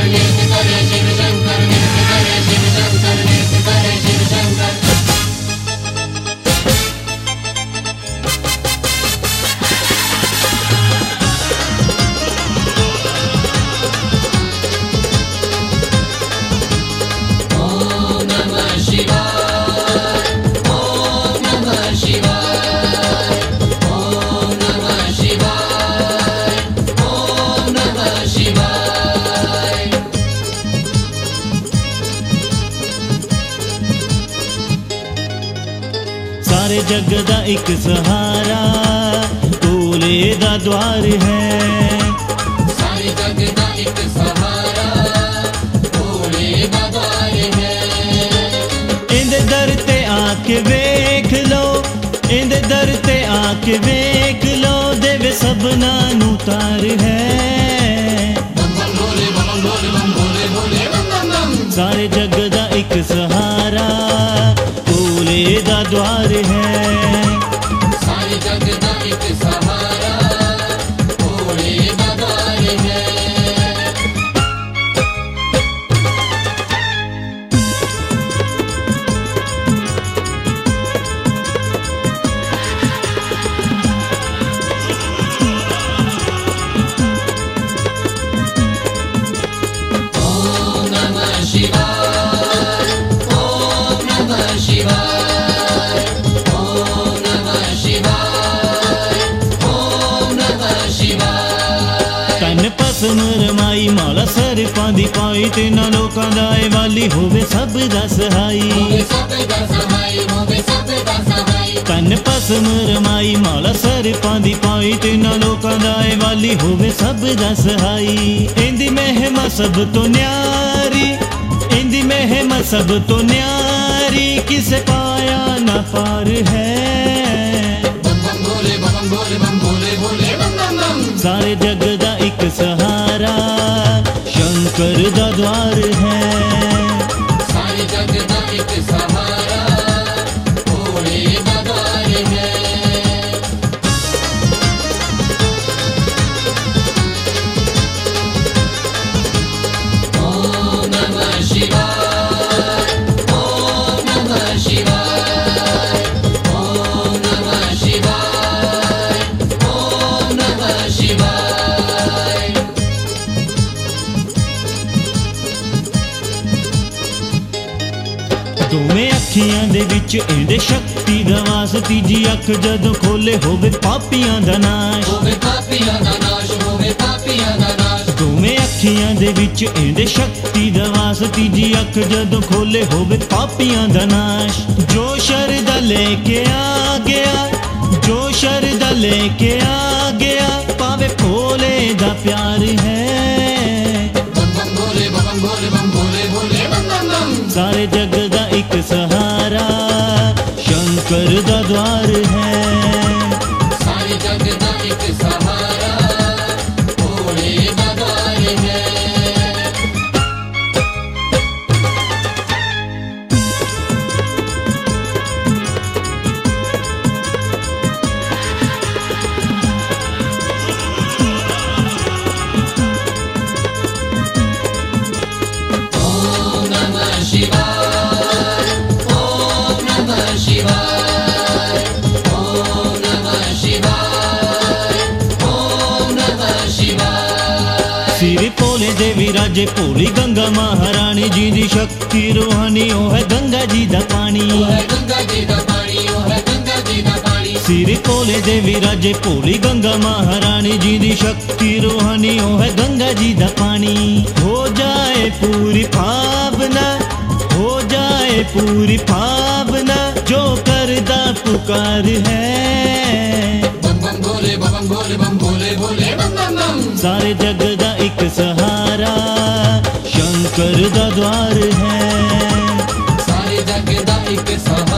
नृत्य करे शिव शंकर, नृत्य करे शिव शंकर, नृत्य करे शिव शंकर। ओम नमः शिवाय, ओम नमः शिवाय, ओम नमः शिवाय, ओम नमः शिवाय। सारे जग दा एक सहारा भोले दा द्वार है। सारे जग दा एक सहारा भोले दा द्वार है। इंदे दर ते आके वेख लो, इंदे दर ते आके वेख लो, देवे सबना नू तार है। बम बम भोले बम भोले बम भोले भोले बम बम बम। सारे जग दा एक सहारा भोले दा द्वार है। सारे जग दा एक सहारा भोले दा द्वार है। ओम नमः शिवाय, ओम नमः शिवाय, ओम नमः शिवाय, ओम नमः शिवाय। तन पसम रमाई माला सर पांदी पाई, तिना लोकां दा ए वाली होवे सब दा सहाई। होवे सब दा सहाय, होवे सब दा सहाय। तन पसम रमाई माला सर पांदी पाई, तिना लोकां दा ए वाली होवे सब दा सहाई। इंदी महिमा सब तो न्यारी, इंदी महिमा सब तो न्यारी, किसे पाया ना पार है। बम बम भोले बम भोले बम भोले भोले बम बम बम। सारे जग दा एक सहारा शंकर दा द्वार है। सारे जग दा एक सहारा भोले दा द्वार है। ओम नमः शिवाय, ओम नमः शिवाय, ओम नमः शिवाय, ओम नमः शिवाय। दोवें अखियां दे विच इंदे शक्ति दा वास, तीजी अख जदों खोले होवे पापियां दा नाश। होवे पापियां दा नाश, होवे पापियां दा नाश। दोवें अखियां दे विच इंदे शक्ति दा वास, तीजी अख जदों खोले होवे पापियां दा नाश। जो शरदा लेके आ गया, जो शरदा लेके आ गया, पावे भोले दा प्यार है। बम बम भोले बम भोले बम भोले भोले बम बम बम। सारे जग दा एक सहारा शंकर दा द्वार है। सारे जग दा एक सहारा भोले दा द्वार है। ओम नमः शिवाय, ओम नमः शिवाय, ओम नमः शिवाय, ओम नमः शिवाय। सिर भोले देवी राजे भोली गंगा महारानी जी दी शक्ति रूहानी, ओ है गंगा जी दा पानी। ओ है गंगा जी दा पानी, ओ है गंगा जी दा पानी। सिर भोले देवी राजे भोली गंगा महारानी जी दी शक्ति रूहानी, ओ है गंगा जी दा पानी। हो जाए पूरी भावना, हो जाए पूरी भावना, जो करदा पुकार है। बम बम भोले बम भोले बम भोले भोले बम बम बम। सारे जग दा एक सहारा शंकर दा द्वार है। सारे जग दा एक सहारा